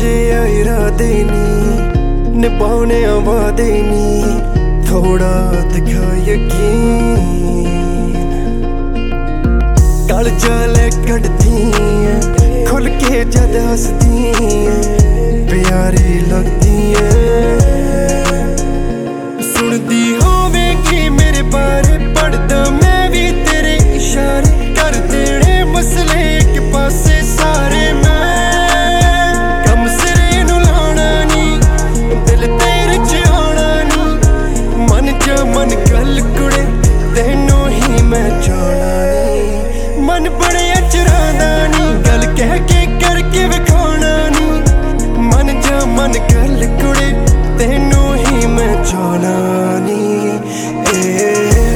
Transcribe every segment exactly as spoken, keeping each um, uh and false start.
सच्चे इरादे नी निभाने वादे नी थोड़ा दिखा यकीन। गल जाले कटदी खुल के जद हसदी प्यारी लगदी सुनदी होवेगी मेरे बारे पढ़दा मैं भी तेरे इशारे कर देने मसले एक पासे सारे मैं कम सिरे नू लाना नी दिल तेरे च आना नी मन च मन गल कुड़े तेनू ही मैं जाना नी मन बड़े अचरांदा नी गल कह के करके विखाना नी मन च मन गल कुड़े तेनू ही मैं जाना नी। ए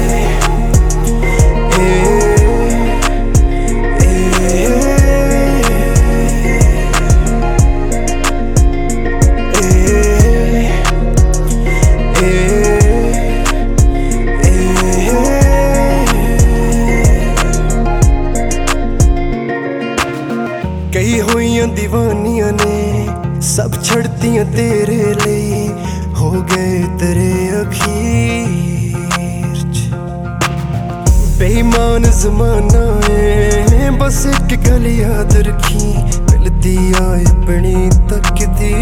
कई होइयां दीवानियां ने सब छड़तियां तेरे लिए हो गए तेरे अखीर च बेईमान जमाना है बस एक गल याद रखी मिलती आए अपनी तकदीर।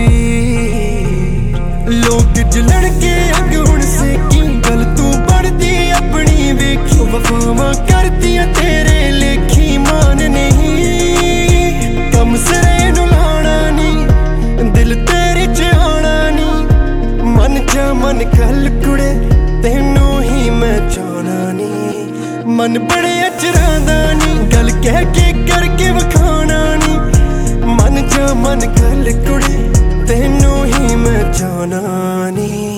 लोग जलड़ के अग हुण से की गल तू बढ़दी अपनी वेखी वफावां करदियां तेरे लेखी मान नहीं कम सिरे नू लाना नी दिल तेरे च आना नी मन च मन गल कुड़े तेनू ही मैं जाना नी मन बड़े अचरांदा नी गल कह के करके विखाना नी मन च मन गल कुड़े तेनू ही मैं जाना नी।